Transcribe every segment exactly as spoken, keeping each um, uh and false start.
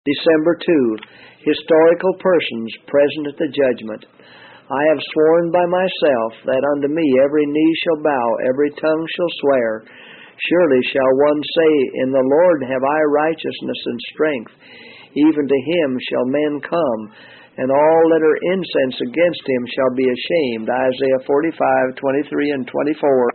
December second. Historical persons present at the judgment. I have sworn by myself that unto me every knee shall bow, every tongue shall swear. Surely shall one say, In the Lord have I righteousness and strength. Even to him shall men come, and all that are incensed against him shall be ashamed. Isaiah forty-five, twenty-three and twenty-four.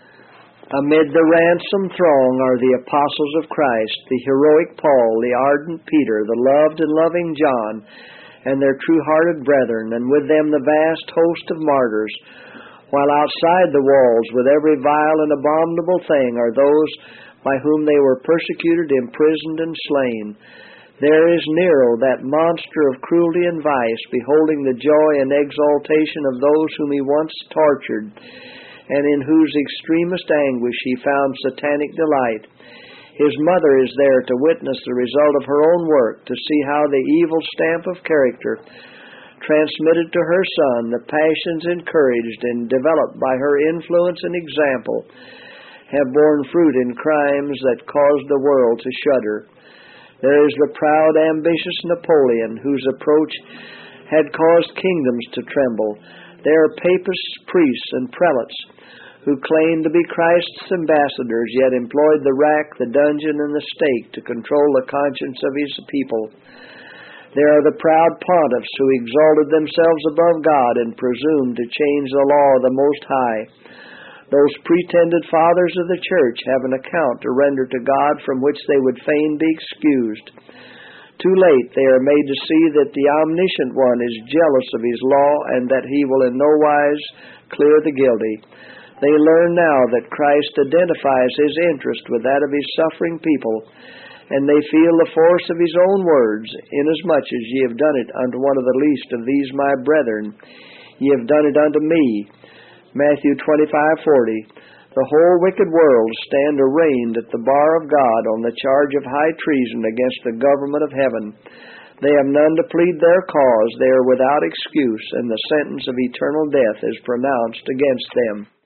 Amid the ransom throng are the apostles of Christ, the heroic Paul, the ardent Peter, the loved and loving John, and their true-hearted brethren, and with them the vast host of martyrs, while outside the walls with every vile and abominable thing are those by whom they were persecuted, imprisoned, and slain. There is Nero, that monster of cruelty and vice, beholding the joy and exaltation of those whom he once tortured, and in whose extremest anguish he found satanic delight. His mother is there to witness the result of her own work, to see how the evil stamp of character transmitted to her son, the passions encouraged and developed by her influence and example, have borne fruit in crimes that caused the world to shudder. There is the proud, ambitious Napoleon, whose approach had caused kingdoms to tremble. There are papists, priests, and prelates who claimed to be Christ's ambassadors, yet employed the rack, the dungeon, and the stake to control the conscience of his people. There are the proud pontiffs who exalted themselves above God and presumed to change the law of the Most High. Those pretended fathers of the church have an account to render to God from which they would fain be excused. Too late they are made to see that the omniscient one is jealous of his law and that he will in no wise clear the guilty. They learn now that Christ identifies his interest with that of his suffering people, and they feel the force of his own words, Inasmuch as ye have done it unto one of the least of these my brethren, ye have done it unto me. Matthew twenty-five, forty. The whole wicked world stand arraigned at the bar of God on the charge of high treason against the government of heaven. They have none to plead their cause. They are without excuse, and the sentence of eternal death is pronounced against them.